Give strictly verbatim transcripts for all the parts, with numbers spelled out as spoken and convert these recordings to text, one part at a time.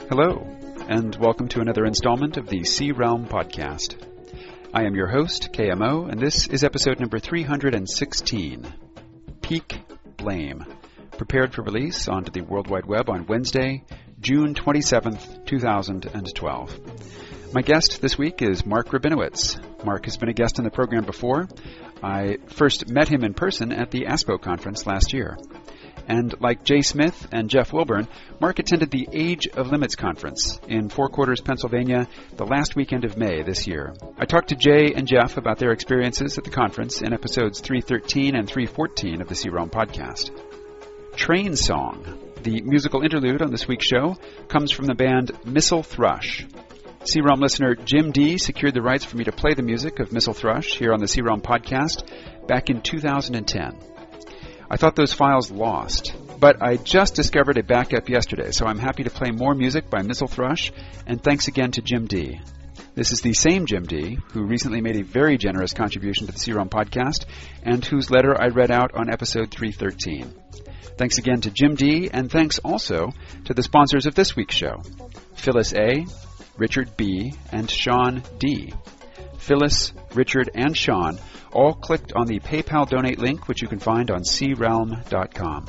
Hello, and welcome to another installment of the C Realm podcast. I am your host, K M O, and this is episode number three hundred sixteen, Peak Blame, prepared for release onto the World Wide Web on Wednesday, June twenty-seventh, two thousand twelve. My guest this week is Mark Rabinowitz. Mark has been a guest on the program before. I first met him in person at the ASPO conference last year. And like Jay Smith and Jeff Wilburn, Mark attended the Age of Limits conference in Four Quarters, Pennsylvania, the last weekend of May this year. I talked to Jay and Jeff about their experiences at the conference in episodes three thirteen and three fourteen of the C Realm podcast. Train Song, the musical interlude on this week's show, comes from the band Missile Thrush. C Realm listener Jim D secured the rights for me to play the music of Missile Thrush here on the C Realm podcast back in two thousand ten. I thought those files lost, but I just discovered a backup yesterday, so I'm happy to play more music by Missile Thrush, and thanks again to Jim D. This is the same Jim D, who recently made a very generous contribution to the C Realm podcast, and whose letter I read out on episode three thirteen. Thanks again to Jim D, and thanks also to the sponsors of this week's show, Phyllis A., Richard B., and Sean D. Phyllis, Richard, and Sean all clicked on the PayPal donate link, which you can find on c realm dot com.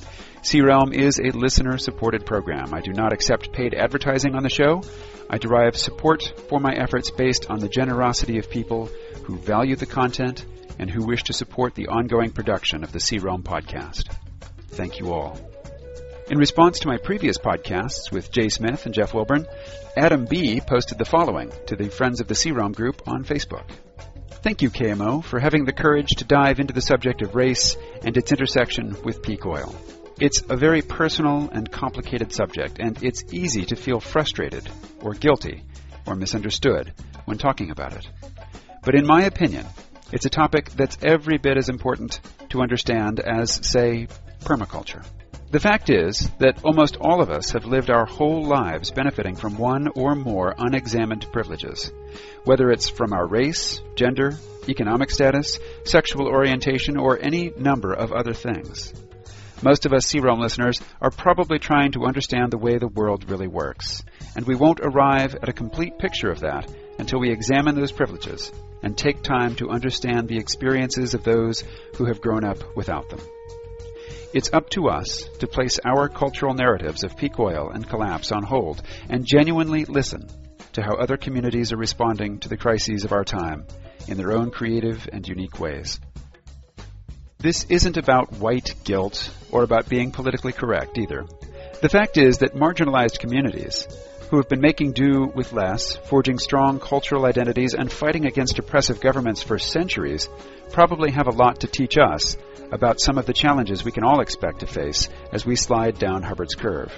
C Realm is a listener-supported program. I do not accept paid advertising on the show. I derive support for my efforts based on the generosity of people who value the content and who wish to support the ongoing production of the C Realm podcast. Thank you all. In response to my previous podcasts with Jay Smith and Jeff Wilburn, Adam B. posted the following to the Friends of the C Realm group on Facebook. Thank you, K M O, for having the courage to dive into the subject of race and its intersection with peak oil. It's a very personal and complicated subject, and it's easy to feel frustrated or guilty or misunderstood when talking about it. But in my opinion, it's a topic that's every bit as important to understand as, say, permaculture. The fact is that almost all of us have lived our whole lives benefiting from one or more unexamined privileges, whether it's from our race, gender, economic status, sexual orientation, or any number of other things. Most of us C Realm listeners are probably trying to understand the way the world really works, and we won't arrive at a complete picture of that until we examine those privileges and take time to understand the experiences of those who have grown up without them. It's up to us to place our cultural narratives of peak oil and collapse on hold and genuinely listen to how other communities are responding to the crises of our time in their own creative and unique ways. This isn't about white guilt or about being politically correct either. The fact is that marginalized communities who have been making do with less, forging strong cultural identities, and fighting against oppressive governments for centuries probably have a lot to teach us about some of the challenges we can all expect to face as we slide down Hubbard's curve.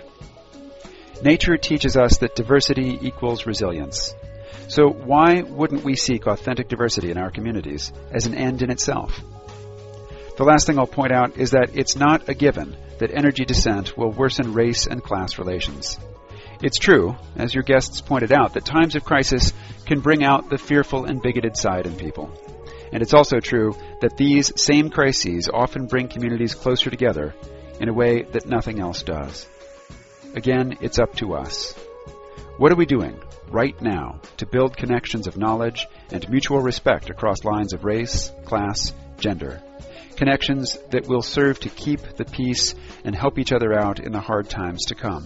Nature teaches us that diversity equals resilience. So why wouldn't we seek authentic diversity in our communities as an end in itself? The last thing I'll point out is that it's not a given that energy descent will worsen race and class relations. It's true, as your guests pointed out, that times of crisis can bring out the fearful and bigoted side in people. And it's also true that these same crises often bring communities closer together in a way that nothing else does. Again, it's up to us. What are we doing right now to build connections of knowledge and mutual respect across lines of race, class, gender? Connections that will serve to keep the peace and help each other out in the hard times to come.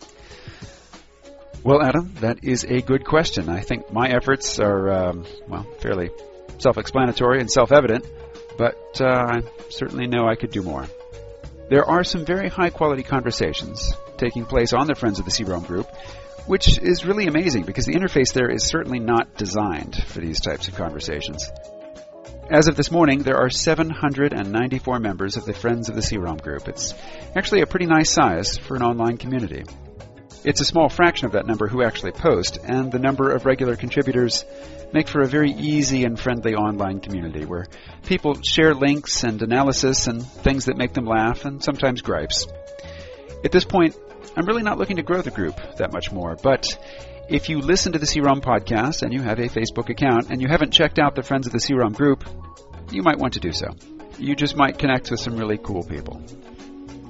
Well, Adam, that is a good question. I think my efforts are, um, well, fairly self-explanatory and self-evident, but uh, I certainly know I could do more. There are some very high-quality conversations taking place on the Friends of the C Realm group, which is really amazing because the interface there is certainly not designed for these types of conversations. As of this morning, there are seven hundred ninety-four members of the Friends of the C Realm group. It's actually a pretty nice size for an online community. It's a small fraction of that number who actually post, and the number of regular contributors make for a very easy and friendly online community where people share links and analysis and things that make them laugh and sometimes gripes. At this point, I'm really not looking to grow the group that much more, but if you listen to the C Realm podcast and you have a Facebook account and you haven't checked out the Friends of the C Realm group, you might want to do so. You just might connect with some really cool people.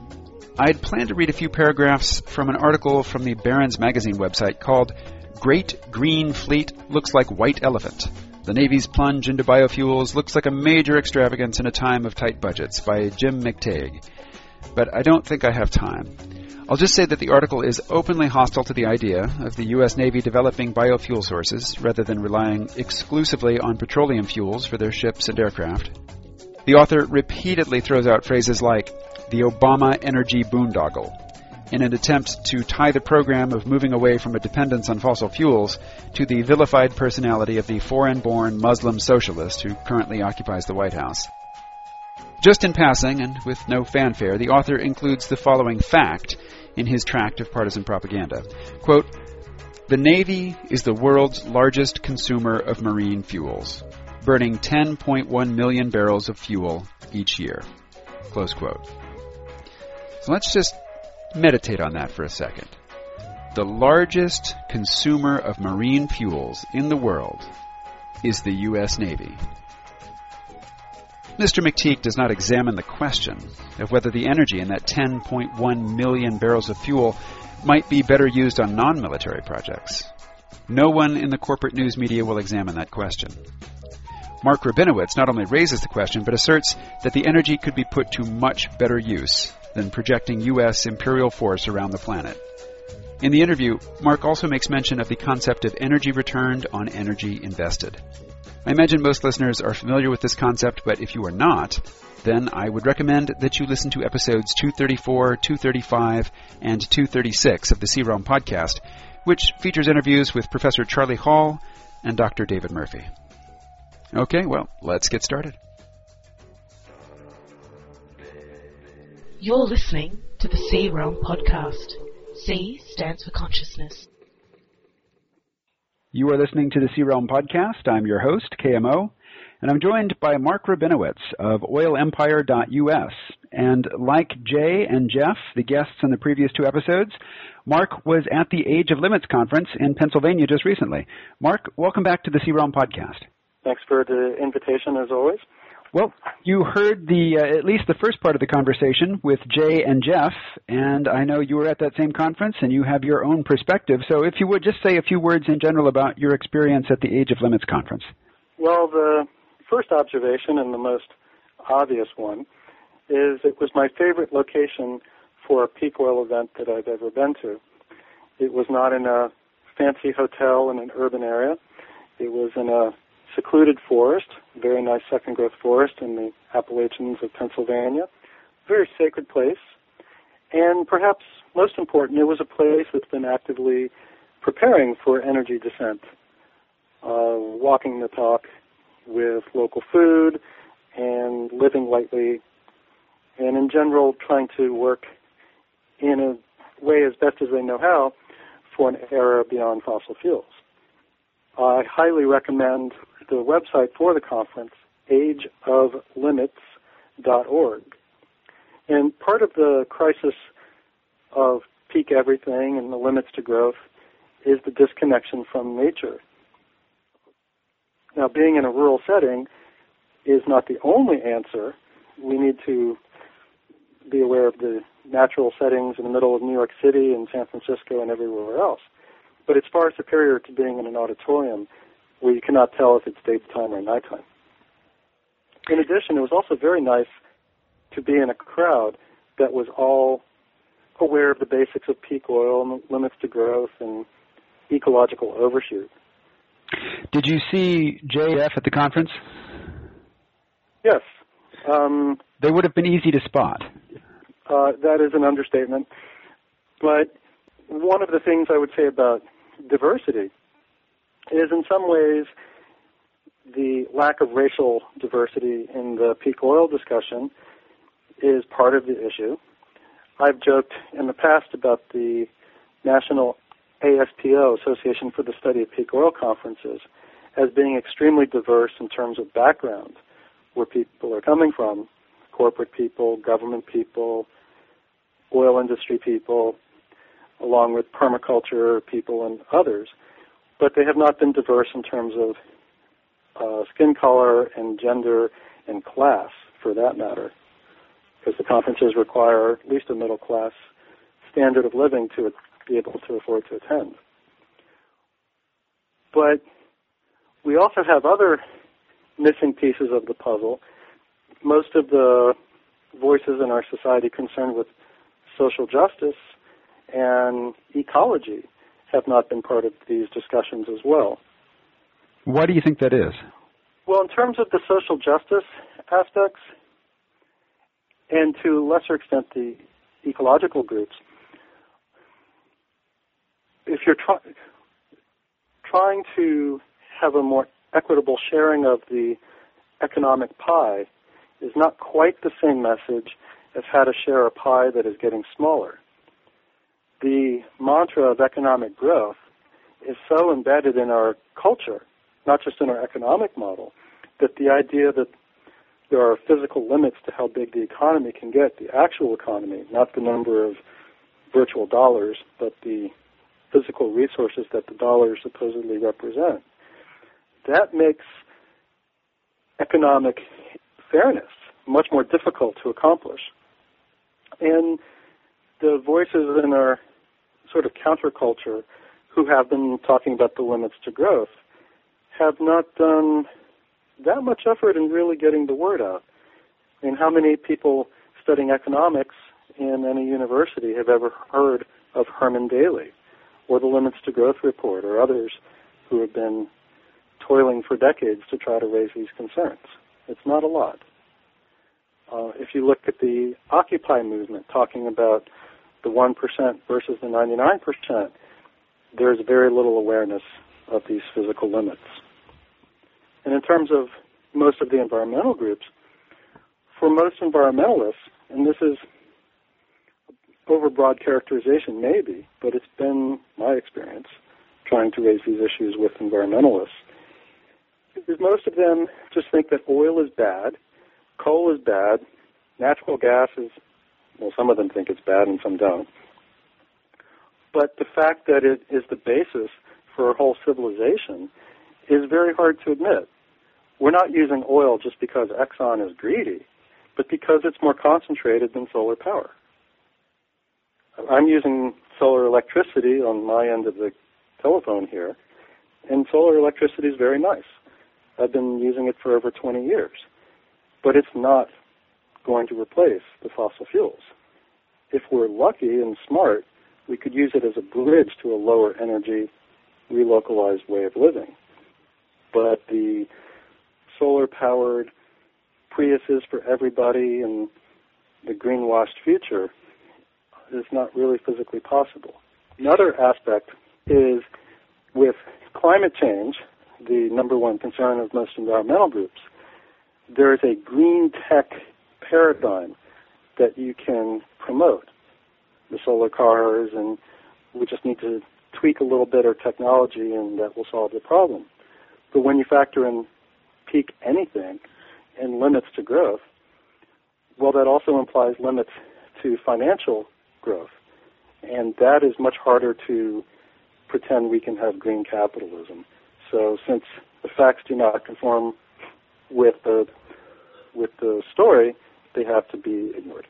I'd planned to read a few paragraphs from an article from the Barron's Magazine website called Great Green Fleet Looks Like White Elephant. The Navy's Plunge into Biofuels Looks Like a Major Extravagance in a Time of Tight Budgets by Jim McTague. But I don't think I have time. I'll just say that the article is openly hostile to the idea of the U S Navy developing biofuel sources rather than relying exclusively on petroleum fuels for their ships and aircraft. The author repeatedly throws out phrases like the Obama energy boondoggle in an attempt to tie the program of moving away from a dependence on fossil fuels to the vilified personality of the foreign-born Muslim socialist who currently occupies the White House. Just in passing, and with no fanfare, the author includes the following fact in his tract of partisan propaganda. Quote, "The Navy is the world's largest consumer of marine fuels, burning ten point one million barrels of fuel each year." Close quote. So let's just meditate on that for a second. The largest consumer of marine fuels in the world is the U S Navy. Mister McTeague does not examine the question of whether the energy in that ten point one million barrels of fuel might be better used on non-military projects. No one in the corporate news media will examine that question. Mark Rabinowitz not only raises the question, but asserts that the energy could be put to much better use than projecting U S imperial force around the planet. In the interview, Mark also makes mention of the concept of energy returned on energy invested. I imagine most listeners are familiar with this concept, but if you are not, then I would recommend that you listen to episodes two thirty-four, two thirty-five, and two thirty-six of the C ROM podcast, which features interviews with Professor Charlie Hall and Doctor David Murphy. Okay, well, let's get started. You're listening to the C ROM podcast. C stands for consciousness. You are listening to the C ROM podcast. I'm your host, K M O, and I'm joined by Mark Rabinowitz of oil empire dot U S. And like Jay and Jeff, the guests in the previous two episodes, Mark was at the Age of Limits conference in Pennsylvania just recently. Mark, welcome back to the C ROM podcast. Thanks for the invitation, as always. Well, you heard the uh, at least the first part of the conversation with Jay and Jeff, and I know you were at that same conference, and you have your own perspective. So if you would, just say a few words in general about your experience at the Age of Limits conference. Well, the first observation, and the most obvious one, is it was my favorite location for a peak oil event that I've ever been to. It was not in a fancy hotel in an urban area. It was in a secluded forest, very nice second-growth forest in the Appalachians of Pennsylvania, very sacred place. And perhaps most important, it was a place that's been actively preparing for energy descent, uh, walking the talk with local food and living lightly, and in general trying to work in a way as best as they know how for an era beyond fossil fuels. I highly recommend the website for the conference, age of limits dot org. And part of the crisis of peak everything and the limits to growth is the disconnection from nature. Now, being in a rural setting is not the only answer. We need to be aware of the natural settings in the middle of New York City and San Francisco and everywhere else. But it's far superior to being in an auditorium where you cannot tell if it's daytime or nighttime. In addition, it was also very nice to be in a crowd that was all aware of the basics of peak oil and limits to growth and ecological overshoot. Did you see J F at the conference? Yes. Um, they would have been easy to spot. Uh, that is an understatement. But one of the things I would say about diversity is in some ways the lack of racial diversity in the peak oil discussion is part of the issue. I've joked in the past about the National A S P O, Association for the Study of Peak Oil Conferences, as being extremely diverse in terms of background, where people are coming from, corporate people, government people, oil industry people, along with permaculture people and others. But they have not been diverse in terms of uh, skin color and gender and class, for that matter. because the conferences require at least a middle-class standard of living to be able to afford to attend. But we also have other missing pieces of the puzzle. Most of the voices in our society concerned with social justice and ecology have not been part of these discussions as well. Why do you think that is? Well, in terms of the social justice aspects, and to a lesser extent the ecological groups, if you're try- trying to have a more equitable sharing of the economic pie, is not quite the same message as how to share a pie that is getting smaller. The mantra of economic growth is so embedded in our culture, not just in our economic model, that the idea that there are physical limits to how big the economy can get, the actual economy, not the number of virtual dollars, but the physical resources that the dollars supposedly represent, that makes economic fairness much more difficult to accomplish. And the voices in our sort of counterculture who have been talking about the limits to growth have not done that much effort in really getting the word out. I mean, how many people studying economics in any university have ever heard of Herman Daly or the Limits to Growth Report or others who have been toiling for decades to try to raise these concerns? It's not a lot. Uh, if you look at the Occupy movement talking about the one percent versus the ninety-nine percent, there's very little awareness of these physical limits. And in terms of most of the environmental groups, for most environmentalists, and this is overbroad characterization maybe, but it's been my experience trying to raise these issues with environmentalists, is most of them just think that oil is bad, coal is bad, natural gas is, well, some of them think it's bad and some don't. But the fact that it is the basis for a whole civilization is very hard to admit. We're not using oil just because Exxon is greedy, but because it's more concentrated than solar power. I'm using solar electricity on my end of the telephone here, and solar electricity is very nice. I've been using it for over twenty years, but it's not going to replace the fossil fuels. If we're lucky and smart, we could use it as a bridge to a lower energy, relocalized way of living. But the solar-powered Priuses for everybody and the greenwashed future is not really physically possible. Another aspect is with climate change, the number one concern of most environmental groups, there is a green tech paradigm that you can promote. The solar cars, and we just need to tweak a little bit our technology and that will solve the problem. But when you factor in peak anything and limits to growth, well, that also implies limits to financial growth. And that is much harder to pretend we can have green capitalism. So since the facts do not conform with the with the story, they have to be ignored.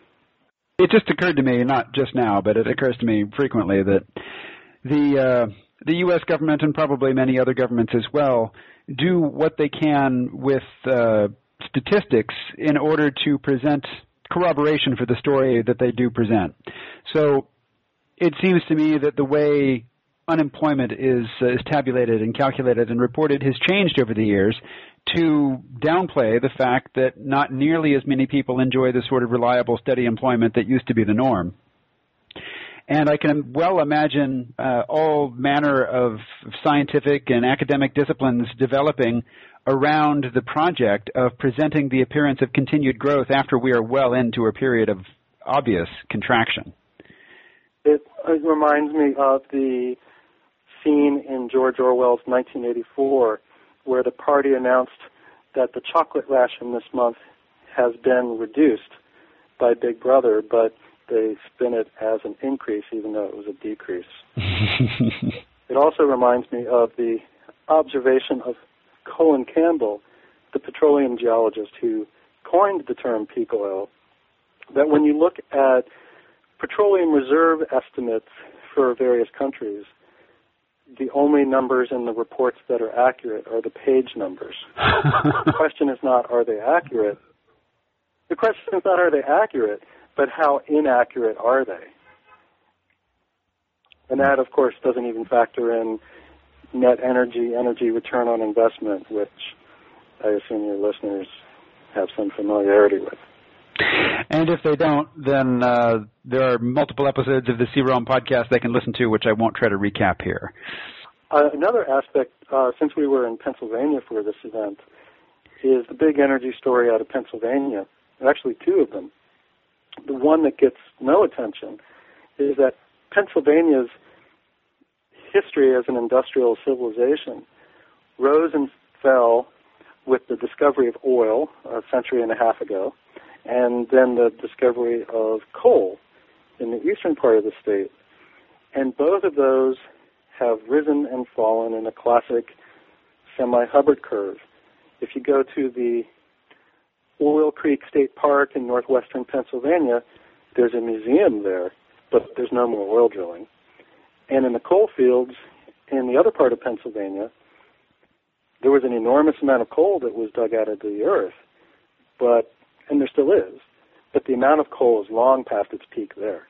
It just occurred to me, not just now, but it occurs to me frequently that the uh, the U S government and probably many other governments as well do what they can with uh, statistics in order to present corroboration for the story that they do present. So it seems to me that the way unemployment is, uh, is tabulated and calculated and reported has changed over the years to downplay the fact that not nearly as many people enjoy the sort of reliable, steady employment that used to be the norm. And I can well imagine uh, all manner of scientific and academic disciplines developing around the project of presenting the appearance of continued growth after we are well into a period of obvious contraction. It, it reminds me of the scene in George Orwell's nineteen eighty-four where the party announced that the chocolate ration this month has been reduced by Big Brother, but they spin it as an increase even though it was a decrease. It also reminds me of the observation of Colin Campbell, the petroleum geologist who coined the term peak oil that when you look at petroleum reserve estimates for various countries, the only numbers in the reports that are accurate are the page numbers. The question is not, are they accurate? The question is not, are they accurate, but how inaccurate are they? And that, of course, doesn't even factor in net energy, energy return on investment, which I assume your listeners have some familiarity with. And if they don't, then uh, there are multiple episodes of the C-Realm podcast they can listen to, which I won't try to recap here. Uh, another aspect, uh, since we were in Pennsylvania for this event, is the big energy story out of Pennsylvania. Actually, two of them. The one that gets no attention is that Pennsylvania's history as an industrial civilization rose and fell with the discovery of oil a century and a half ago, and then the discovery of coal in the eastern part of the state. And both of those have risen and fallen in a classic semi-Hubbard curve. If you go to the Oil Creek State Park in northwestern Pennsylvania, there's a museum there, but there's no more oil drilling. And in the coal fields in the other part of Pennsylvania, there was an enormous amount of coal that was dug out of the earth, but and there still is, but the amount of coal is long past its peak there.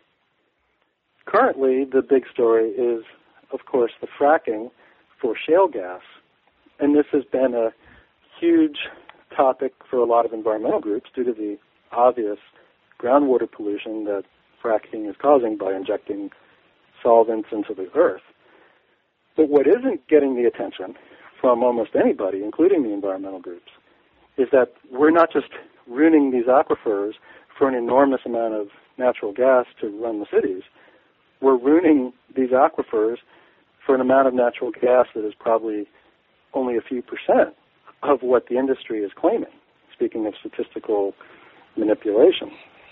Currently, the big story is, of course, the fracking for shale gas, and this has been a huge topic for a lot of environmental groups due to the obvious groundwater pollution that fracking is causing by injecting solvents into the earth. But what isn't getting the attention from almost anybody, including the environmental groups, is that we're not just ruining these aquifers for an enormous amount of natural gas to run the cities. We're ruining these aquifers for an amount of natural gas that is probably only a few percent of what the industry is claiming, speaking of statistical manipulation.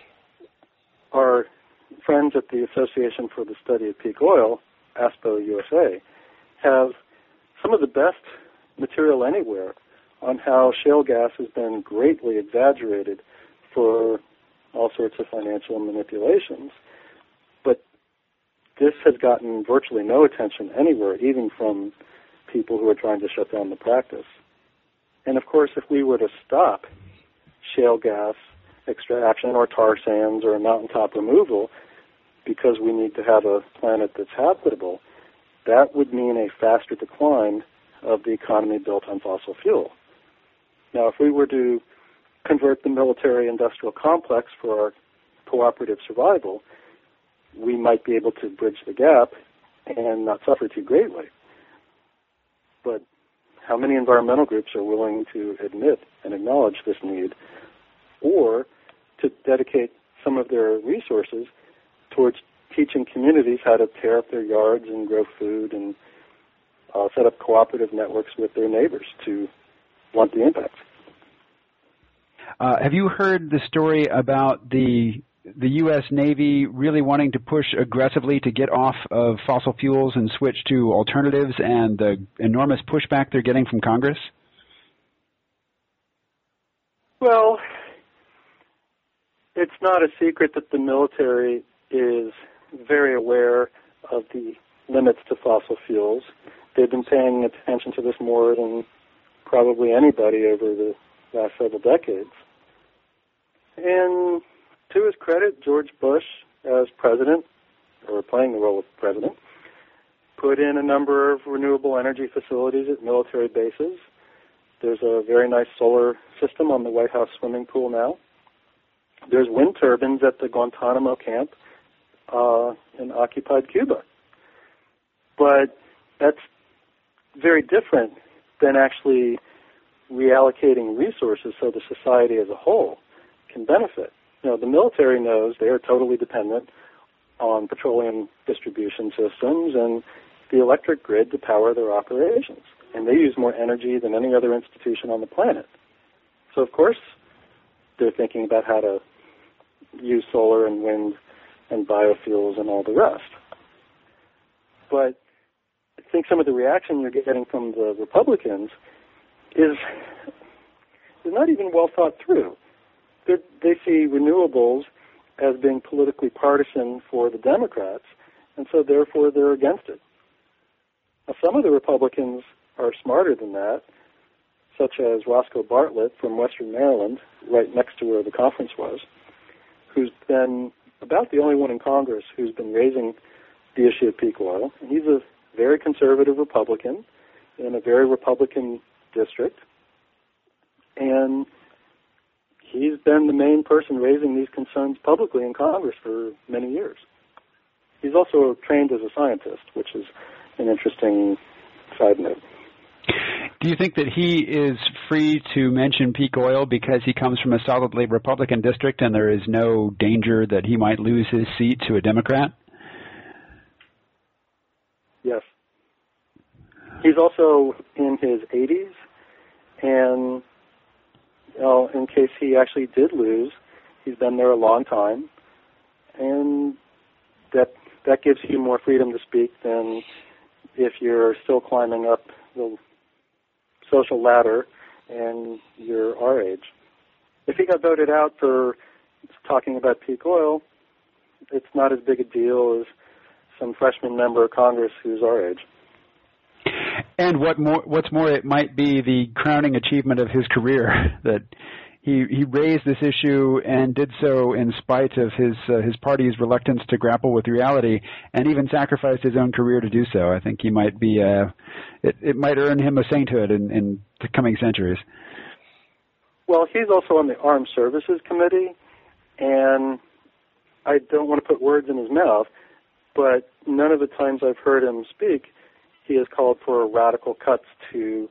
Our friends at the Association for the Study of Peak Oil, ASPO U S A, have some of the best material anywhere on how shale gas has been greatly exaggerated for all sorts of financial manipulations. But this has gotten virtually no attention anywhere, even from people who are trying to shut down the practice. And of course, if we were to stop shale gas extraction or tar sands or mountaintop removal because we need to have a planet that's habitable, that would mean a faster decline of the economy built on fossil fuel. Now, if we were to convert the military-industrial complex for our cooperative survival, we might be able to bridge the gap and not suffer too greatly. But how many environmental groups are willing to admit and acknowledge this need, or to dedicate some of their resources towards teaching communities how to tear up their yards and grow food and uh, set up cooperative networks with their neighbors to blunt the impact? Uh, have you heard the story about the the U S Navy really wanting to push aggressively to get off of fossil fuels and switch to alternatives, and the enormous pushback they're getting from Congress? Well, it's not a secret that the military is very aware of the limits to fossil fuels. They've been paying attention to this more than probably anybody over the last several decades. And to his credit, George Bush, as president, or playing the role of president, put in a number of renewable energy facilities at military bases. There's a very nice solar system on the White House swimming pool now. There's wind turbines at the Guantanamo camp uh, in occupied Cuba. But that's very different than actually reallocating resources so the society as a whole can benefit. You know, the military knows they are totally dependent on petroleum distribution systems and the electric grid to power their operations. And they use more energy than any other institution on the planet. So, of course, they're thinking about how to use solar and wind and biofuels and all the rest. But I think some of the reaction you're getting from the Republicans is, is not even well thought through. they see renewables as being politically partisan for the Democrats, and so therefore they're against it. Now, some of the Republicans are smarter than that, such as Roscoe Bartlett from Western Maryland, right next to where the conference was, who's been about the only one in Congress who's been raising the issue of peak oil. And he's a very conservative Republican in a very Republican district, and he's been the main person raising these concerns publicly in Congress for many years. He's also trained as a scientist, which is an interesting side note. Do you think that he is free to mention peak oil because he comes from a solidly Republican district and there is no danger that he might lose his seat to a Democrat? Yes. He's also in his eighties, and you know, in case he actually did lose, he's been there a long time, and that that gives you more freedom to speak than if you're still climbing up the social ladder and you're our age. If he got voted out for talking about peak oil, it's not as big a deal as some freshman member of Congress who's our age. And what more, what's more, it might be the crowning achievement of his career, that he he raised this issue and did so in spite of his uh, his party's reluctance to grapple with reality, and even sacrificed his own career to do so. I think he might be uh, it, it might earn him a sainthood in, in the coming centuries. Well, he's also on the Armed Services Committee, and I don't want to put words in his mouth, but none of the times I've heard him speak, he has called for radical cuts to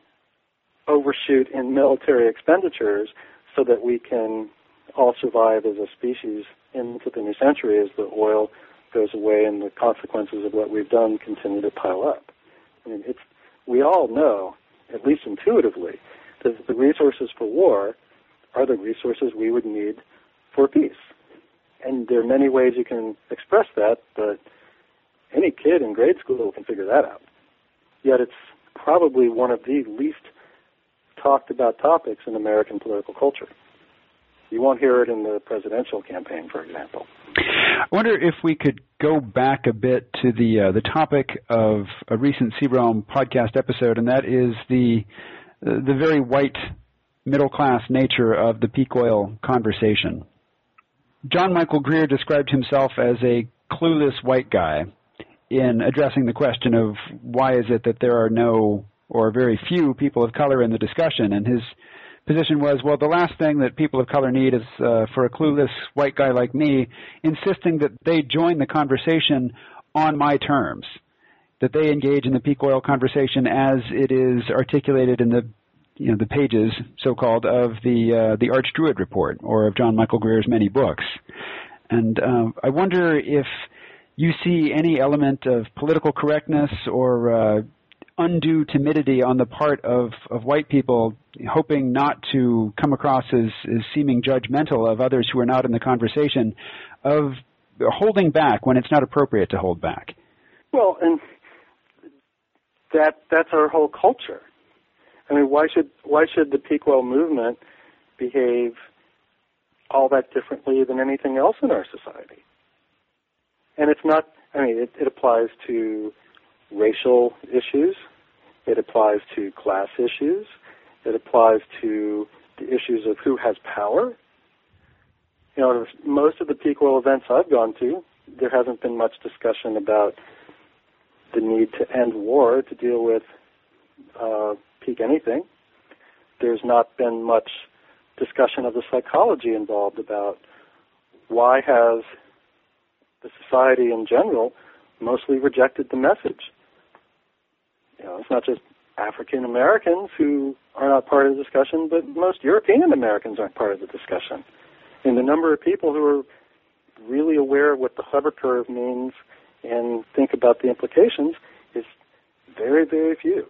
overshoot in military expenditures so that we can all survive as a species into the new century as the oil goes away and the consequences of what we've done continue to pile up. I mean, it's, we all know, at least intuitively, that the resources for war are the resources we would need for peace. And there are many ways you can express that, but any kid in grade school can figure that out. Yet it's probably one of the least talked about topics in American political culture. You won't hear it in the presidential campaign, for example. I wonder if we could go back a bit to the uh, the topic of a recent C-Realm podcast episode, and that is the uh, the very white middle-class nature of the peak oil conversation. John Michael Greer described himself as a clueless white guy in addressing the question of why is it that there are no or very few people of color in the discussion. And his position was, well, the last thing that people of color need is uh, for a clueless white guy like me insisting that they join the conversation on my terms, that they engage in the peak oil conversation as it is articulated in the you know, the pages, so-called, of the uh, the Arch Druid Report or of John Michael Greer's many books. And uh, I wonder if you see any element of political correctness or uh, undue timidity on the part of, of white people, hoping not to come across as, as seeming judgmental of others who are not in the conversation, of holding back when it's not appropriate to hold back. Well, and that that's our whole culture. I mean, why should why should the peak oil movement behave all that differently than anything else in our society? And it's not, I mean, it, it applies to racial issues. It applies to class issues. It applies to the issues of who has power. You know, most of the peak oil events I've gone to, there hasn't been much discussion about the need to end war to deal with uh, peak anything. There's not been much discussion of the psychology involved about why has the society in general mostly rejected the message. You know, it's not just African Americans who are not part of the discussion, but most European Americans aren't part of the discussion. And the number of people who are really aware of what the Hubbard curve means and think about the implications is very, very few.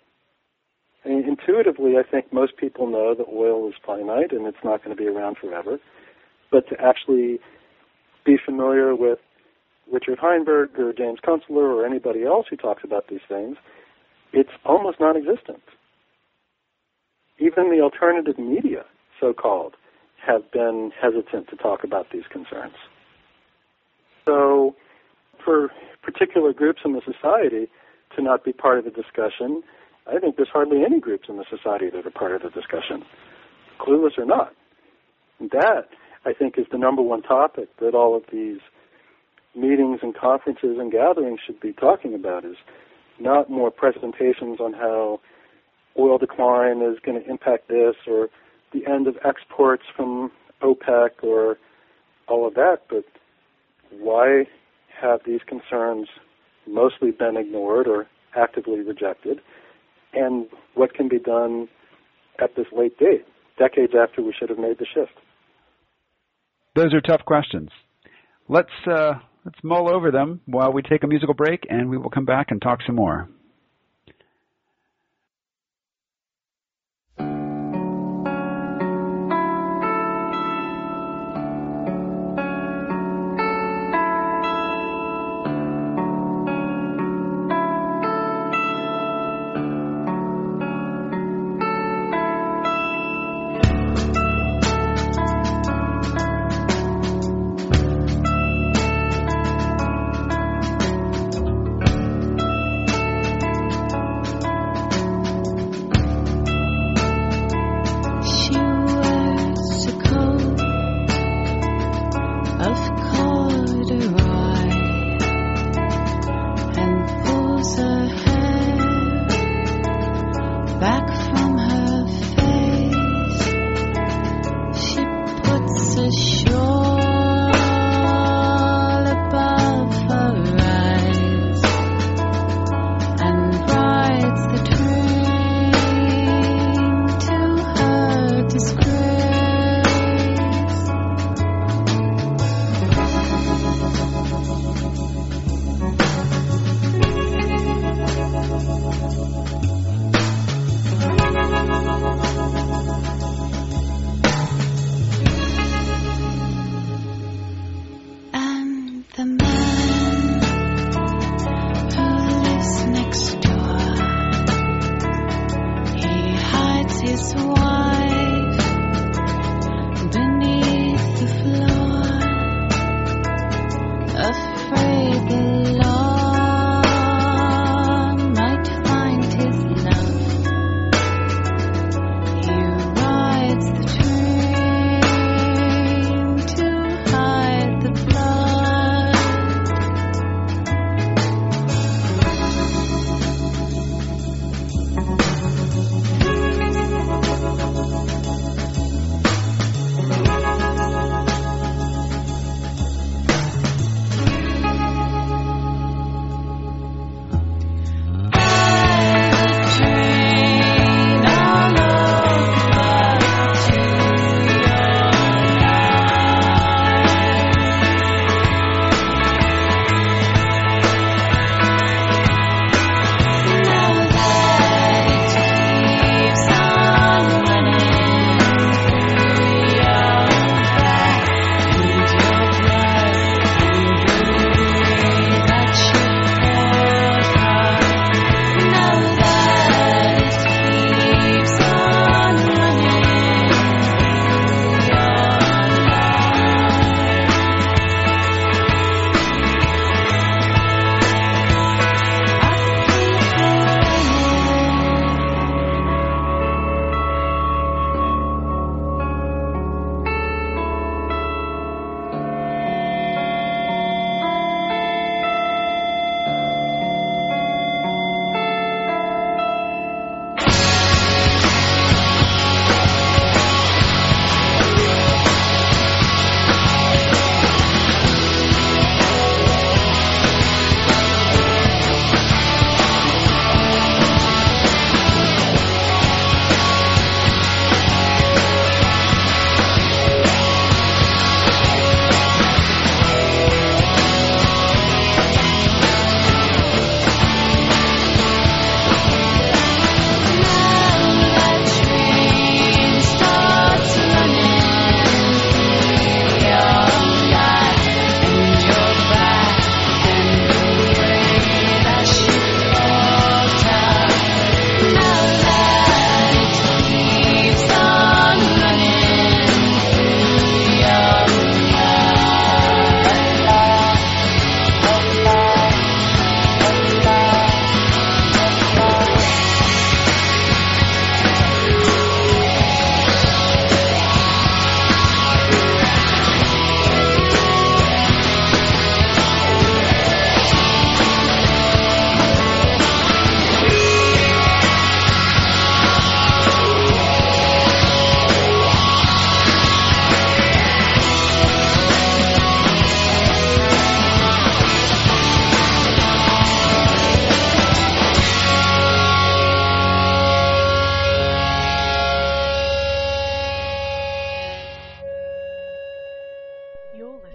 I mean, intuitively, I think most people know that oil is finite and it's not going to be around forever. But to actually be familiar with Richard Heinberg or James Kunstler or anybody else who talks about these things, it's almost non-existent. Even the alternative media, so-called, have been hesitant to talk about these concerns. So for particular groups in the society to not be part of the discussion, I think there's hardly any groups in the society that are part of the discussion, clueless or not. And that, I think, is the number one topic that all of these meetings and conferences and gatherings should be talking about, is not more presentations on how oil decline is going to impact this or the end of exports from OPEC or all of that, but why have these concerns mostly been ignored or actively rejected, and what can be done at this late date, decades after we should have made the shift? Those are tough questions. Let's uh, let's mull over them while we take a musical break, and we will come back and talk some more.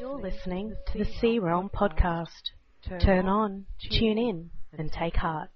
You're listening to the Sea Realm Podcast. Turn on, tune in, and take heart.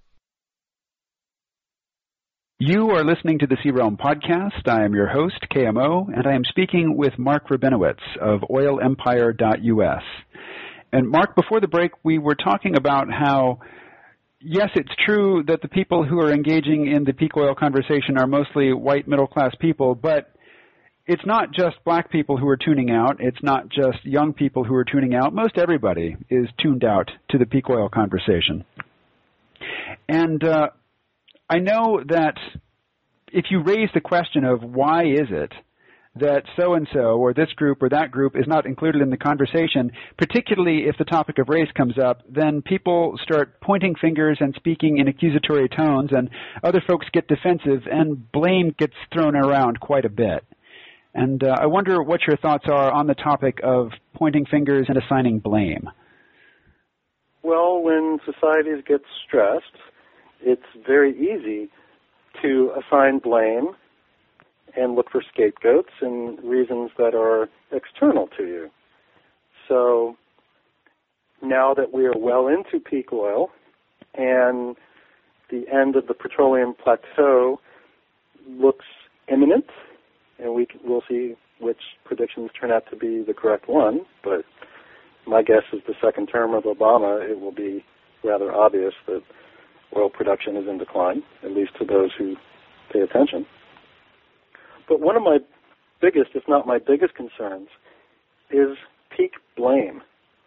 You are listening to the Sea Realm Podcast. I am your host, K M O, and I am speaking with Mark Rabinowitz of oil empire dot U S. And Mark, before the break, we were talking about how, yes, it's true that the people who are engaging in the peak oil conversation are mostly white middle-class people, but it's not just black people who are tuning out. It's not just young people who are tuning out. Most everybody is tuned out to the peak oil conversation. And uh, I know that if you raise the question of why is it that so-and-so or this group or that group is not included in the conversation, particularly if the topic of race comes up, then people start pointing fingers and speaking in accusatory tones, and other folks get defensive, and blame gets thrown around quite a bit. And uh, I wonder what your thoughts are on the topic of pointing fingers and assigning blame. Well, when societies get stressed, it's very easy to assign blame and look for scapegoats and reasons that are external to you. So now that we are well into peak oil and the end of the petroleum plateau looks imminent, and we will see which predictions turn out to be the correct one, but my guess is the second term of Obama, it will be rather obvious that oil production is in decline, at least to those who pay attention. But one of my biggest, if not my biggest concerns, is peak blame.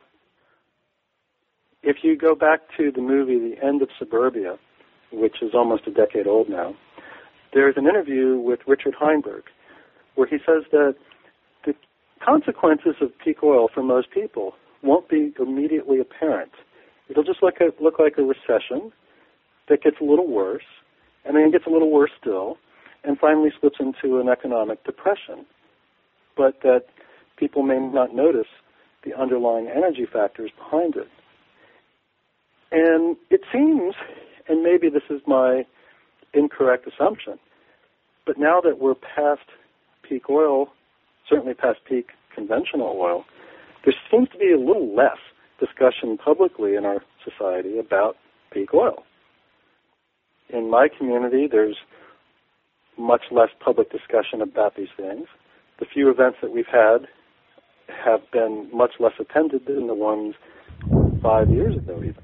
If you go back to the movie The End of Suburbia, which is almost a decade old now, there's an interview with Richard Heinberg where he says that the consequences of peak oil for most people won't be immediately apparent. It'll just look, a, look like a recession that gets a little worse, and then gets a little worse still, and finally slips into an economic depression. But that people may not notice the underlying energy factors behind it. And it seems, and maybe this is my incorrect assumption, but now that we're past peak oil, certainly past peak conventional oil, there seems to be a little less discussion publicly in our society about peak oil. In my community, there's much less public discussion about these things. The few events that we've had have been much less attended than the ones five years ago even.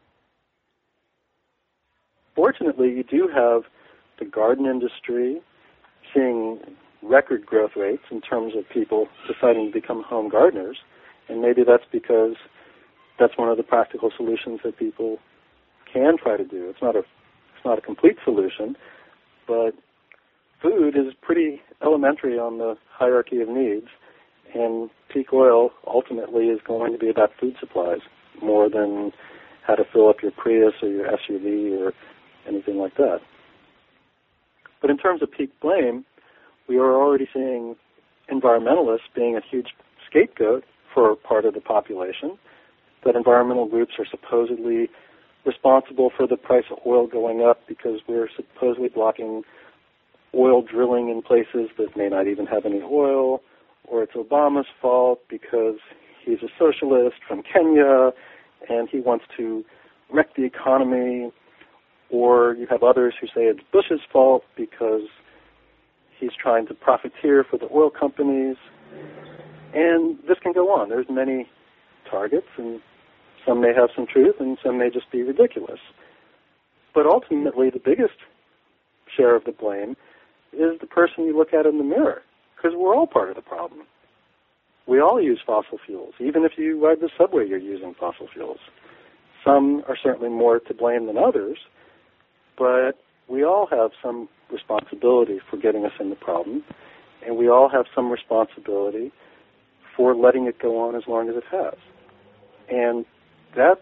Fortunately, you do have the garden industry seeing record growth rates in terms of people deciding to become home gardeners, and maybe that's because that's one of the practical solutions that people can try to do. It's not a it's not a complete solution, but food is pretty elementary on the hierarchy of needs, and peak oil ultimately is going to be about food supplies more than how to fill up your Prius or your S U V or anything like that. But in terms of peak blame, we are already seeing environmentalists being a huge scapegoat for part of the population, that environmental groups are supposedly responsible for the price of oil going up because we're supposedly blocking oil drilling in places that may not even have any oil, or it's Obama's fault because he's a socialist from Kenya and he wants to wreck the economy, or you have others who say it's Bush's fault because he's trying to profiteer for the oil companies. And this can go on. There's many targets, and some may have some truth, and some may just be ridiculous. But ultimately, the biggest share of the blame is the person you look at in the mirror, because we're all part of the problem. We all use fossil fuels. Even if you ride the subway, you're using fossil fuels. Some are certainly more to blame than others, but we all have some responsibility for getting us in the problem, and we all have some responsibility for letting it go on as long as it has. And that's,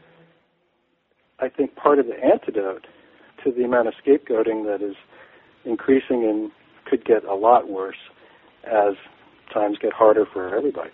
I think, part of the antidote to the amount of scapegoating that is increasing and could get a lot worse as times get harder for everybody.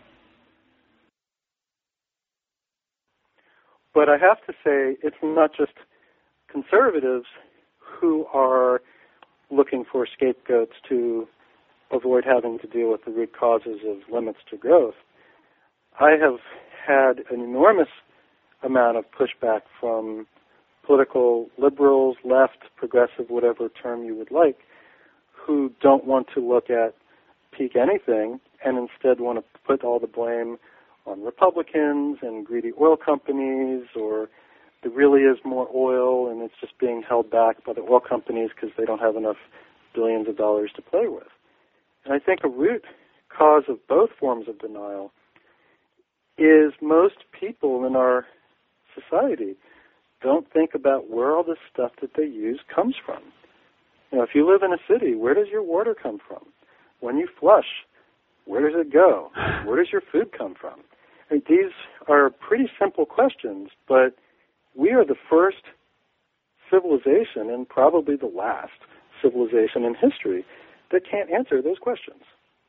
But I have to say, it's not just conservatives who are looking for scapegoats to avoid having to deal with the root causes of limits to growth. I have had an enormous amount of pushback from political liberals, left, progressive, whatever term you would like, who don't want to look at peak anything and instead want to put all the blame on Republicans and greedy oil companies, or there really is more oil and it's just being held back by the oil companies because they don't have enough billions of dollars to play with. And I think a root cause of both forms of denial is most people in our society don't think about where all this stuff that they use comes from. You know, if you live in a city, where does your water come from? When you flush, where does it go? Where does your food come from? I mean, these are pretty simple questions, but we are the first civilization and probably the last civilization in history that can't answer those questions.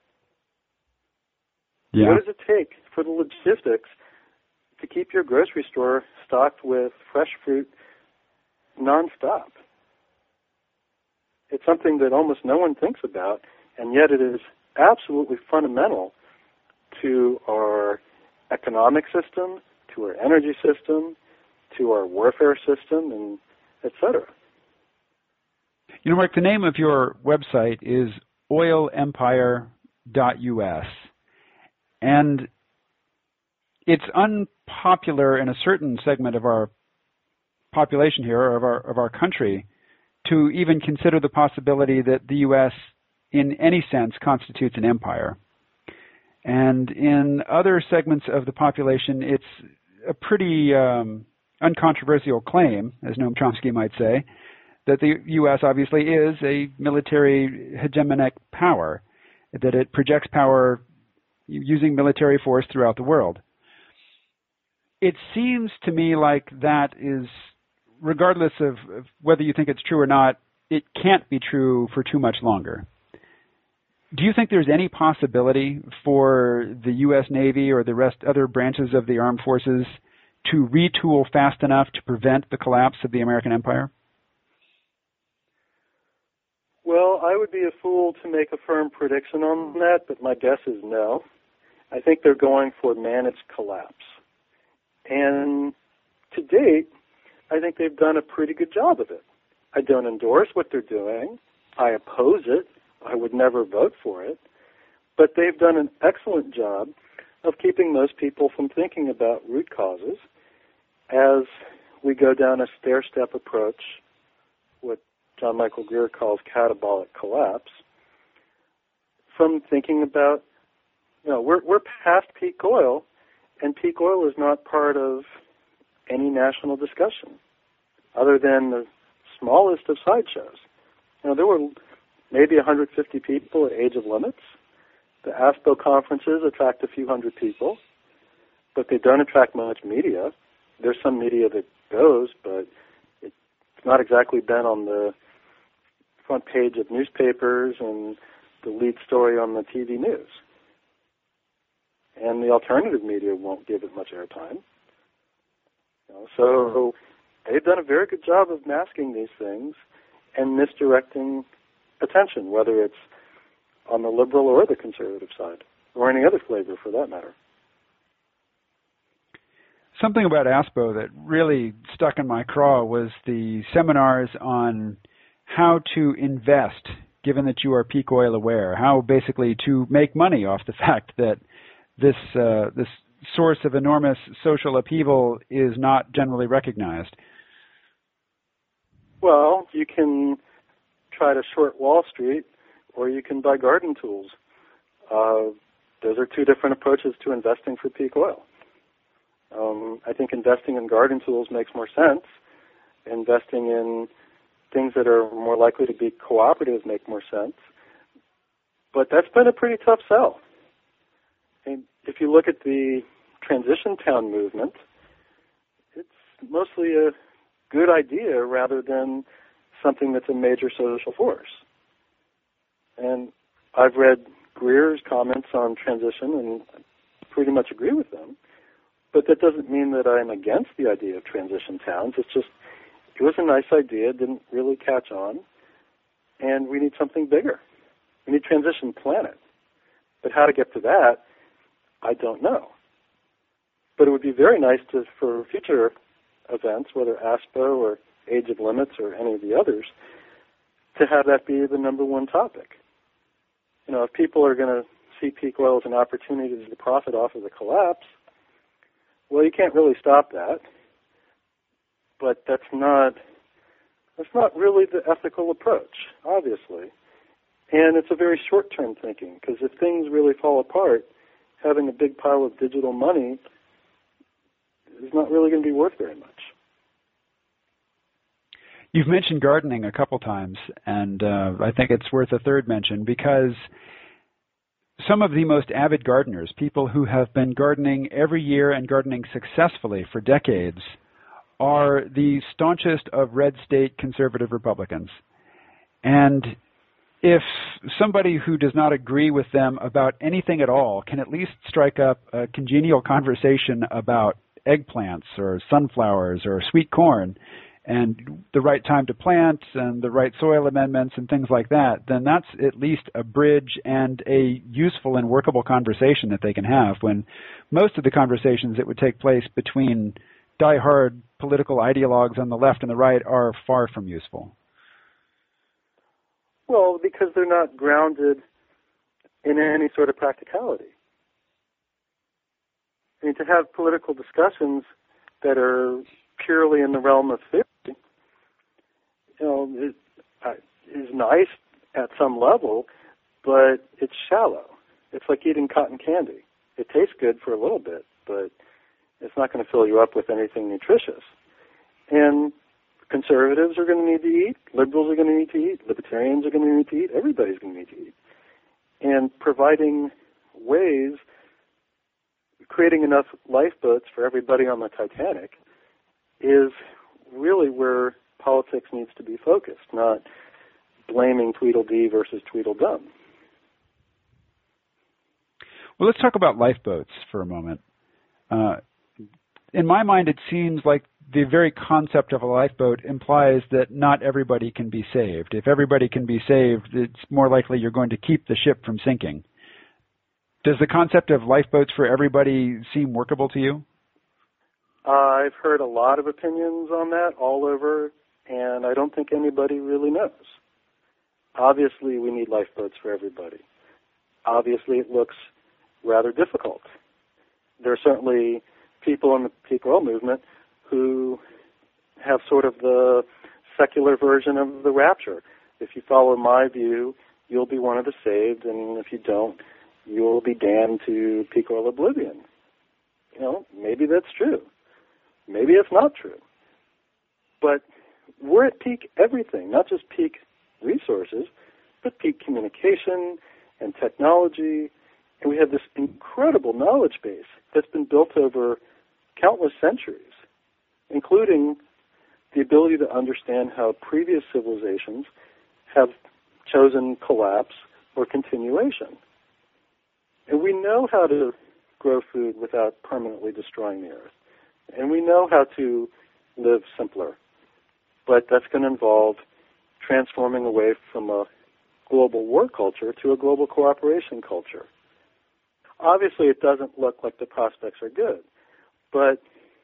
Yeah. What does it take for the logistics to keep your grocery store stocked with fresh fruit nonstop? It's something that almost no one thinks about, and yet it is absolutely fundamental to our economic system, to our energy system, to our warfare system, and et cetera. You know, Mark, the name of your website is oil empire dot U S, and it's unpopular in a certain segment of our population here, or of our of our country, to even consider the possibility that the U S in any sense constitutes an empire. And in other segments of the population, it's a pretty um, uncontroversial claim, as Noam Chomsky might say, that the U S obviously is a military hegemonic power, that it projects power using military force throughout the world. It seems to me like that is, regardless of, of whether you think it's true or not, it can't be true for too much longer. Do you think there's any possibility for the U S Navy or the rest other branches of the armed forces to retool fast enough to prevent the collapse of the American empire? Well, I would be a fool to make a firm prediction on that, but my guess is no. I think they're going for managed collapse. And to date, I think they've done a pretty good job of it. I don't endorse what they're doing. I oppose it. I would never vote for it. But they've done an excellent job of keeping most people from thinking about root causes as we go down a stair-step approach, what John Michael Greer calls catabolic collapse, from thinking about, you know, we're, we're past peak oil, and peak oil is not part of any national discussion, other than the smallest of sideshows. You know, there were maybe one hundred fifty people at Age of Limits. The ASPO conferences attract a few hundred people, but they don't attract much media. There's some media that goes, but it's not exactly been on the front page of newspapers and the lead story on the T V news. And the alternative media won't give it much airtime. You know, so they've done a very good job of masking these things and misdirecting attention, whether it's on the liberal or the conservative side, or any other flavor for that matter. Something about ASPO that really stuck in my craw was the seminars on how to invest, given that you are peak oil aware, how basically to make money off the fact that this uh, this source of enormous social upheaval is not generally recognized. Well, you can try to short Wall Street, or you can buy garden tools. Uh, those are two different approaches to investing for peak oil. Um, I think investing in garden tools makes more sense. Investing in things that are more likely to be cooperative make more sense. But that's been a pretty tough sell. And if you look at the transition town movement, it's mostly a good idea rather than something that's a major social force. And I've read Greer's comments on transition and pretty much agree with them. But that doesn't mean that I'm against the idea of transition towns. It's just, it was a nice idea, didn't really catch on, and we need something bigger. We need transition planet. But how to get to that, I don't know. But it would be very nice to, for future events, whether ASPO or Age of Limits or any of the others, to have that be the number one topic. You know, if people are going to see peak oil as an opportunity to profit off of the collapse, well, you can't really stop that. But that's not that's not really the ethical approach, obviously. And it's a very short-term thinking, because if things really fall apart, having a big pile of digital money is not really going to be worth very much. You've mentioned gardening a couple times, and uh, I think it's worth a third mention, because some of the most avid gardeners, people who have been gardening every year and gardening successfully for decades, are the staunchest of red state conservative Republicans. And if somebody who does not agree with them about anything at all can at least strike up a congenial conversation about eggplants or sunflowers or sweet corn and the right time to plant and the right soil amendments and things like that, then that's at least a bridge and a useful and workable conversation that they can have, when most of the conversations that would take place between die-hard political ideologues on the left and the right are far from useful. Well, because they're not grounded in any sort of practicality. I mean, to have political discussions that are purely in the realm of theory, you know, it, uh, is nice at some level, but it's shallow. It's like eating cotton candy. It tastes good for a little bit, but it's not going to fill you up with anything nutritious. And conservatives are going to need to eat, liberals are going to need to eat, libertarians are going to need to eat, everybody's going to need to eat. And providing ways, creating enough lifeboats for everybody on the Titanic is really where politics needs to be focused, not blaming Tweedledee versus Tweedledum. Well, let's talk about lifeboats for a moment. Uh, in my mind, it seems like the very concept of a lifeboat implies that not everybody can be saved. If everybody can be saved, it's more likely you're going to keep the ship from sinking. Does the concept of lifeboats for everybody seem workable to you? Uh, I've heard a lot of opinions on that all over, and I don't think anybody really knows. Obviously, we need lifeboats for everybody. Obviously, it looks rather difficult. There are certainly people in the peak oil movement who have sort of the secular version of the rapture. If you follow my view, you'll be one of the saved, and if you don't, you'll be damned to peak oil oblivion. You know, maybe that's true. Maybe it's not true. But we're at peak everything, not just peak resources, but peak communication and technology. And we have this incredible knowledge base that's been built over countless centuries, including the ability to understand how previous civilizations have chosen collapse or continuation. And we know how to grow food without permanently destroying the earth. And we know how to live simpler. But that's going to involve transforming away from a global war culture to a global cooperation culture. Obviously, it doesn't look like the prospects are good, but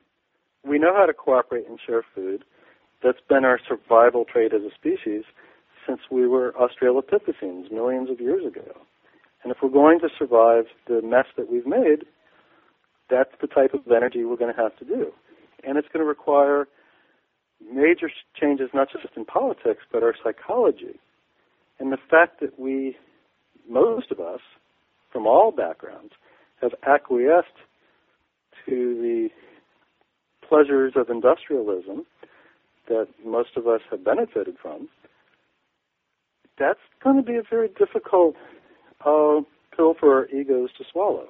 we know how to cooperate and share food. That's been our survival trait as a species since we were Australopithecines millions of years ago. And if we're going to survive the mess that we've made, that's the type of energy we're going to have to do. And it's going to require major changes, not just in politics, but our psychology. And the fact that we, most of us, from all backgrounds, have acquiesced to the pleasures of industrialism that most of us have benefited from, that's going to be a very difficult uh, pill for our egos to swallow.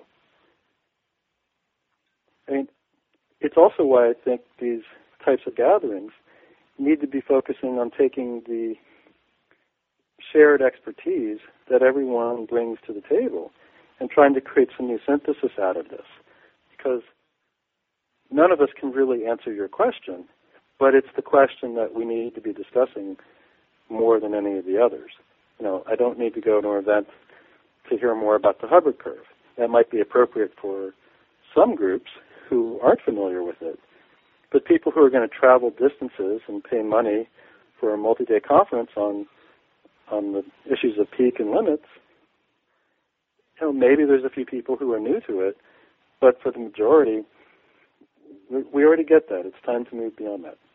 I mean, it's also why I think these types of gatherings need to be focusing on taking the shared expertise that everyone brings to the table and trying to create some new synthesis out of this. Because none of us can really answer your question, but it's the question that we need to be discussing more than any of the others. You know, I don't need to go to an event to hear more about the Hubbard curve. That might be appropriate for some groups who aren't familiar with it. But people who are going to travel distances and pay money for a multi-day conference on on the issues of peak and limits, you know, maybe there's a few people who are new to it, but for the majority, we, we already get that. It's time to move beyond that.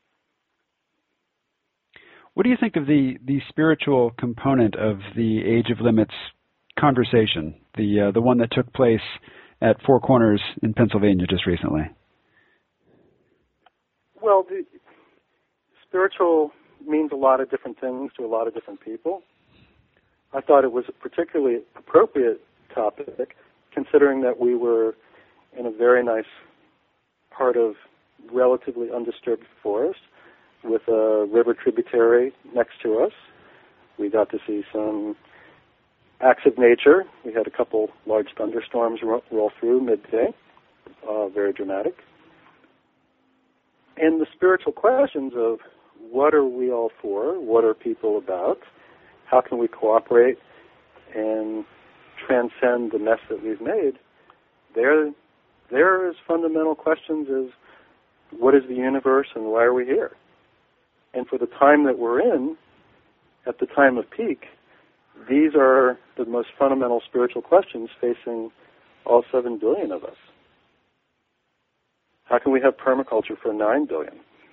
What do you think of the, the spiritual component of the Age of Limits conversation, the uh, the one that took place at Four Corners in Pennsylvania just recently? Well, the spiritual means a lot of different things to a lot of different people. I thought it was a particularly appropriate topic, considering that we were in a very nice part of relatively undisturbed forest with a river tributary next to us. We got to see some acts of nature. We had a couple large thunderstorms ro- roll through midday, uh, very dramatic. And the spiritual questions of what are we all for, what are people about, how can we cooperate and transcend the mess that we've made, they're, they're as fundamental questions as what is the universe and why are we here? And for the time that we're in, at the time of peak, these are the most fundamental spiritual questions facing all seven billion of us. How can we have permaculture for nine billion?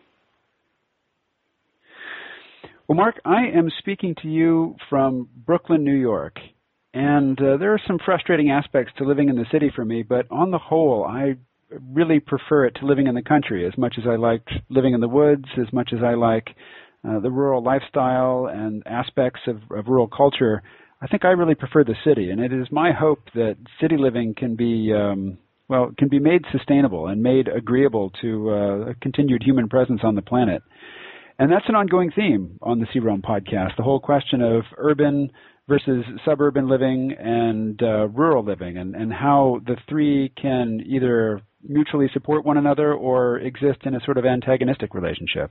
Well, Mark, I am speaking to you from Brooklyn, New York, and uh, there are some frustrating aspects to living in the city for me, but on the whole, I really prefer it to living in the country as much as I like living in the woods, as much as I like uh, the rural lifestyle and aspects of, of rural culture. I think I really prefer the city, and it is my hope that city living can be, um, well, can be made sustainable and made agreeable to uh, a continued human presence on the planet. And that's an ongoing theme on the C-Realm podcast, the whole question of urban versus suburban living and uh, rural living, and, and how the three can either mutually support one another or exist in a sort of antagonistic relationship.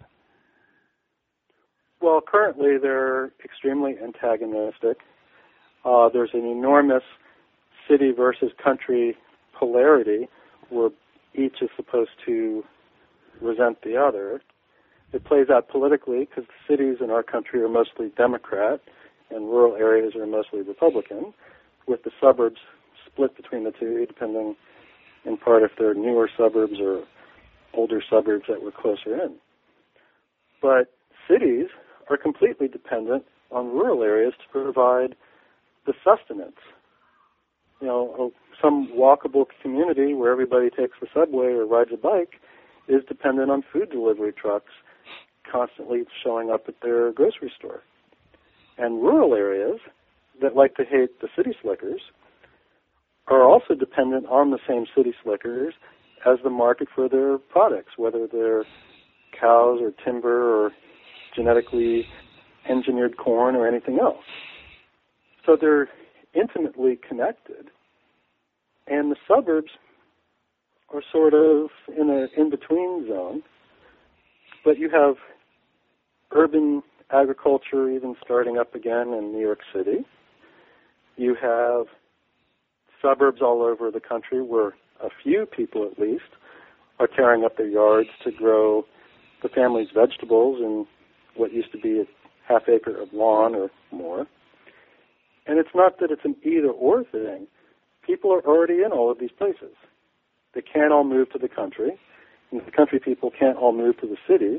Well, currently they're extremely antagonistic. Uh, there's an enormous city versus country polarity where each is supposed to resent the other. It plays out politically because the cities in our country are mostly Democrat and rural areas are mostly Republican, with the suburbs split between the two, depending in part if they're newer suburbs or older suburbs that were closer in. But cities are completely dependent on rural areas to provide the sustenance. You know, some walkable community where everybody takes the subway or rides a bike is dependent on food delivery trucks constantly showing up at their grocery store. And rural areas that like to hate the city slickers are also dependent on the same city slickers as the market for their products, whether they're cows or timber or genetically engineered corn or anything else. So they're intimately connected. And the suburbs are sort of in an in-between zone, but you have urban agriculture even starting up again in New York City. You have suburbs all over the country where a few people at least are tearing up their yards to grow the family's vegetables in what used to be a half acre of lawn or more. And it's not that it's an either-or thing. People are already in all of these places. They can't all move to the country, and the country people can't all move to the cities.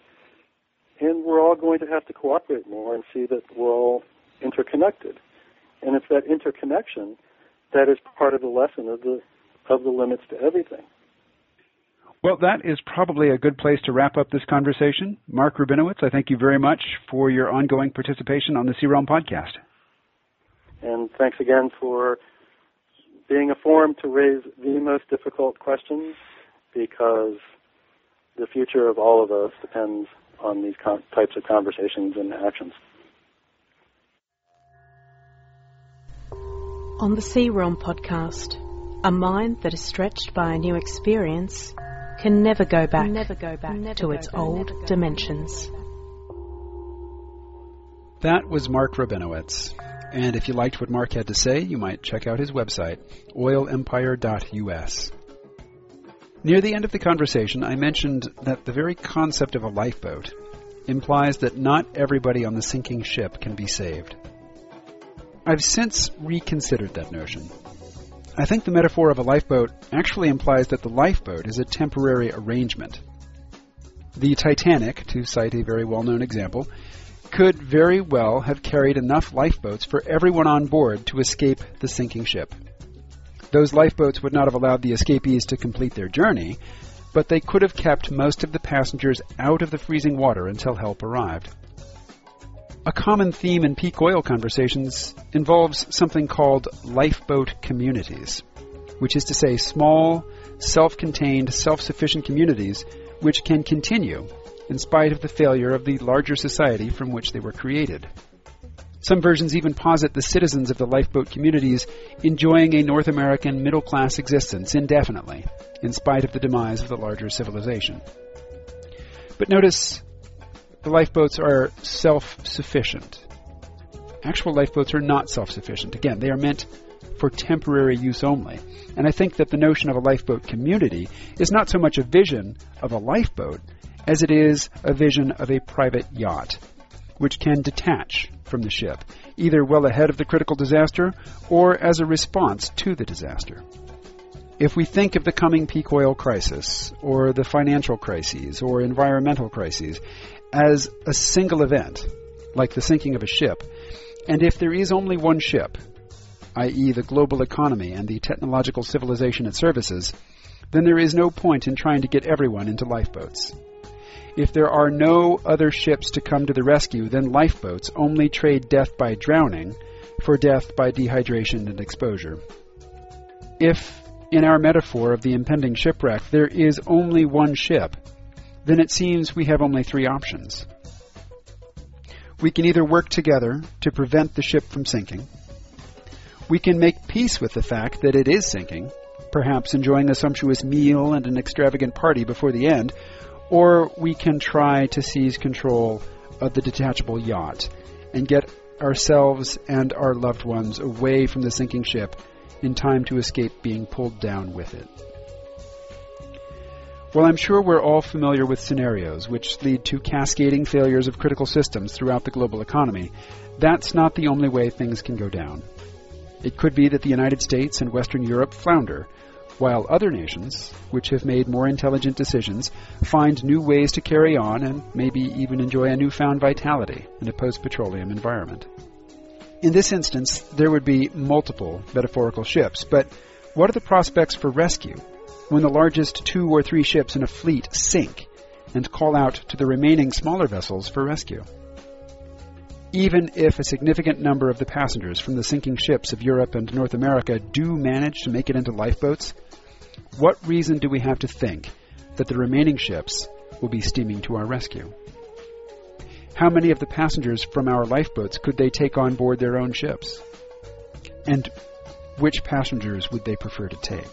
And we're all going to have to cooperate more and see that we're all interconnected. And it's that interconnection that is part of the lesson of the of the limits to everything. Well, that is probably a good place to wrap up this conversation. Mark Rubinowitz, I thank you very much for your ongoing participation on the C-Realm podcast. And thanks again for being a forum to raise the most difficult questions, because the future of all of us depends on these con- types of conversations and actions. On the C-Realm podcast, a mind that is stretched by a new experience can never go back, never go back never to its back, old dimensions. That was Mark Rubinowitz. And if you liked what Mark had to say, you might check out his website, oil empire dot u s. Near the end of the conversation, I mentioned that the very concept of a lifeboat implies that not everybody on the sinking ship can be saved. I've since reconsidered that notion. I think the metaphor of a lifeboat actually implies that the lifeboat is a temporary arrangement. The Titanic, to cite a very well-known example, could very well have carried enough lifeboats for everyone on board to escape the sinking ship. Those lifeboats would not have allowed the escapees to complete their journey, but they could have kept most of the passengers out of the freezing water until help arrived. A common theme in peak oil conversations involves something called lifeboat communities, which is to say small, self-contained, self-sufficient communities which can continue in spite of the failure of the larger society from which they were created. Some versions even posit the citizens of the lifeboat communities enjoying a North American middle-class existence indefinitely, in spite of the demise of the larger civilization. But notice, the lifeboats are self-sufficient. Actual lifeboats are not self-sufficient. Again, they are meant for temporary use only. And I think that the notion of a lifeboat community is not so much a vision of a lifeboat as it is a vision of a private yacht, which can detach from the ship, either well ahead of the critical disaster or as a response to the disaster. If we think of the coming peak oil crisis, or the financial crises, or environmental crises, as a single event, like the sinking of a ship, and if there is only one ship, that is the global economy and the technological civilization it services, then there is no point in trying to get everyone into lifeboats. If there are no other ships to come to the rescue, then lifeboats only trade death by drowning for death by dehydration and exposure. If, in our metaphor of the impending shipwreck, there is only one ship, then it seems we have only three options. We can either work together to prevent the ship from sinking. We can make peace with the fact that it is sinking, perhaps enjoying a sumptuous meal and an extravagant party before the end, or we can try to seize control of the detachable yacht and get ourselves and our loved ones away from the sinking ship in time to escape being pulled down with it. Well, I'm sure we're all familiar with scenarios which lead to cascading failures of critical systems throughout the global economy. That's not the only way things can go down. It could be that the United States and Western Europe flounder, while other nations, which have made more intelligent decisions, find new ways to carry on and maybe even enjoy a newfound vitality in a post-petroleum environment. In this instance, there would be multiple metaphorical ships, but what are the prospects for rescue when the largest two or three ships in a fleet sink and call out to the remaining smaller vessels for rescue? Even if a significant number of the passengers from the sinking ships of Europe and North America do manage to make it into lifeboats, what reason do we have to think that the remaining ships will be steaming to our rescue? How many of the passengers from our lifeboats could they take on board their own ships? And which passengers would they prefer to take?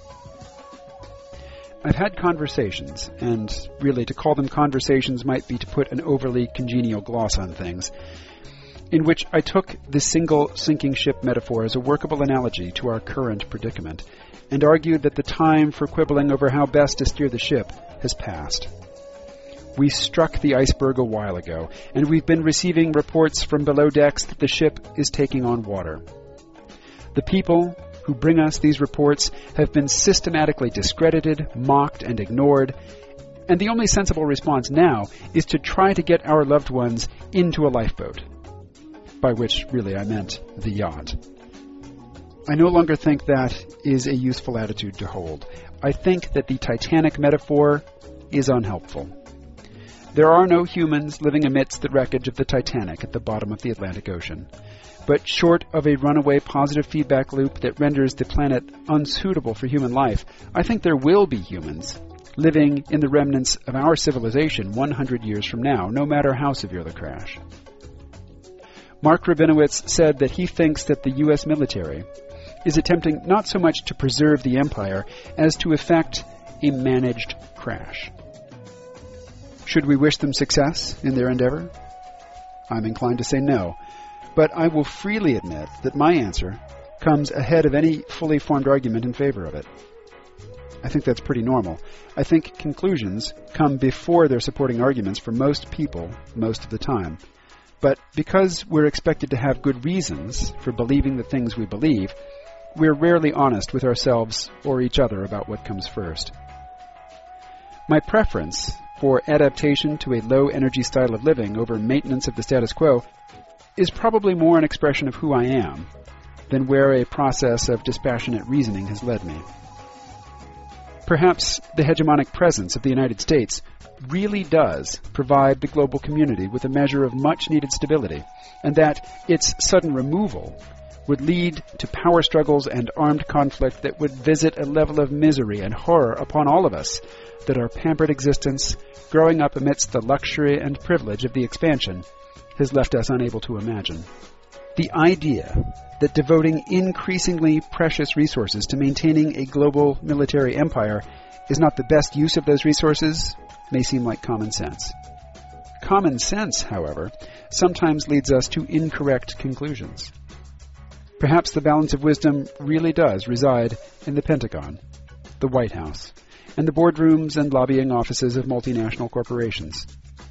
I've had conversations, and really to call them conversations might be to put an overly congenial gloss on things, in which I took the single sinking ship metaphor as a workable analogy to our current predicament, and argued that the time for quibbling over how best to steer the ship has passed. We struck the iceberg a while ago, and we've been receiving reports from below decks that the ship is taking on water. The people who bring us these reports have been systematically discredited, mocked, and ignored, and the only sensible response now is to try to get our loved ones into a lifeboat, by which really I meant the yacht. I no longer think that is a useful attitude to hold. I think that the Titanic metaphor is unhelpful. There are no humans living amidst the wreckage of the Titanic at the bottom of the Atlantic Ocean. But short of a runaway positive feedback loop that renders the planet unsuitable for human life, I think there will be humans living in the remnants of our civilization one hundred years from now, no matter how severe the crash. Mark Rabinowitz said that he thinks that the U S military is attempting not so much to preserve the empire as to effect a managed crash. Should we wish them success in their endeavor? I'm inclined to say no, but I will freely admit that my answer comes ahead of any fully formed argument in favor of it. I think that's pretty normal. I think conclusions come before their supporting arguments for most people most of the time. But because we're expected to have good reasons for believing the things we believe, we're rarely honest with ourselves or each other about what comes first. My preference for adaptation to a low-energy style of living over maintenance of the status quo is probably more an expression of who I am than where a process of dispassionate reasoning has led me. Perhaps the hegemonic presence of the United States really does provide the global community with a measure of much-needed stability, and that its sudden removal would lead to power struggles and armed conflict that would visit a level of misery and horror upon all of us that our pampered existence, growing up amidst the luxury and privilege of the expansion, has left us unable to imagine. The idea that devoting increasingly precious resources to maintaining a global military empire is not the best use of those resources may seem like common sense. Common sense, however, sometimes leads us to incorrect conclusions. Perhaps the balance of wisdom really does reside in the Pentagon, the White House, and the boardrooms and lobbying offices of multinational corporations.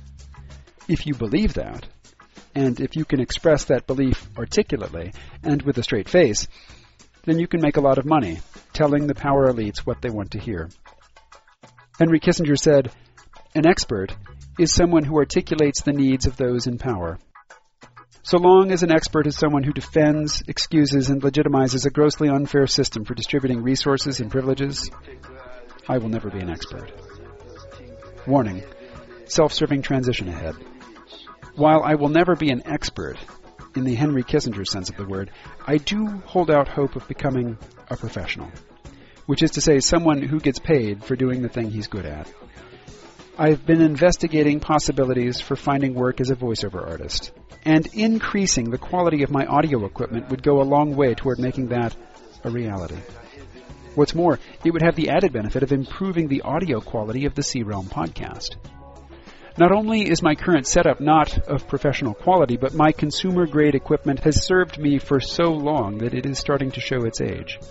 If you believe that, and if you can express that belief articulately and with a straight face, then you can make a lot of money telling the power elites what they want to hear. Henry Kissinger said, "An expert is someone who articulates the needs of those in power." So long as an expert is someone who defends, excuses, and legitimizes a grossly unfair system for distributing resources and privileges, I will never be an expert. Warning, self-serving transition ahead. While I will never be an expert, in the Henry Kissinger sense of the word, I do hold out hope of becoming a professional, which is to say someone who gets paid for doing the thing he's good at. I've been investigating possibilities for finding work as a voiceover artist, and increasing the quality of my audio equipment would go a long way toward making that a reality. What's more, it would have the added benefit of improving the audio quality of the C-Realm podcast. Not only is my current setup not of professional quality, but my consumer-grade equipment has served me for so long that it is starting to show its age.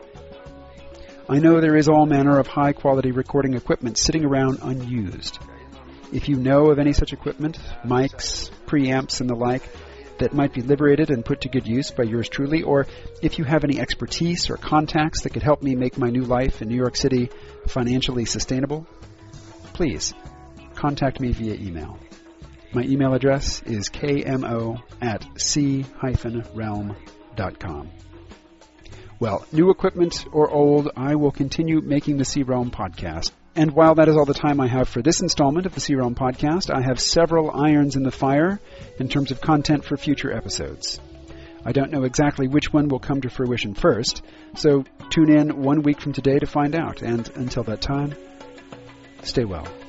I know there is all manner of high-quality recording equipment sitting around unused. If you know of any such equipment, mics, preamps, and the like, that might be liberated and put to good use by yours truly, or if you have any expertise or contacts that could help me make my new life in New York City financially sustainable, please contact me via email. My email address is k m o at c dash realm dot com. Well, new equipment or old, I will continue making the C-Realm podcast. And while that is all the time I have for this installment of the C-Realm podcast, I have several irons in the fire in terms of content for future episodes. I don't know exactly which one will come to fruition first, so tune in one week from today to find out. And until that time, stay well.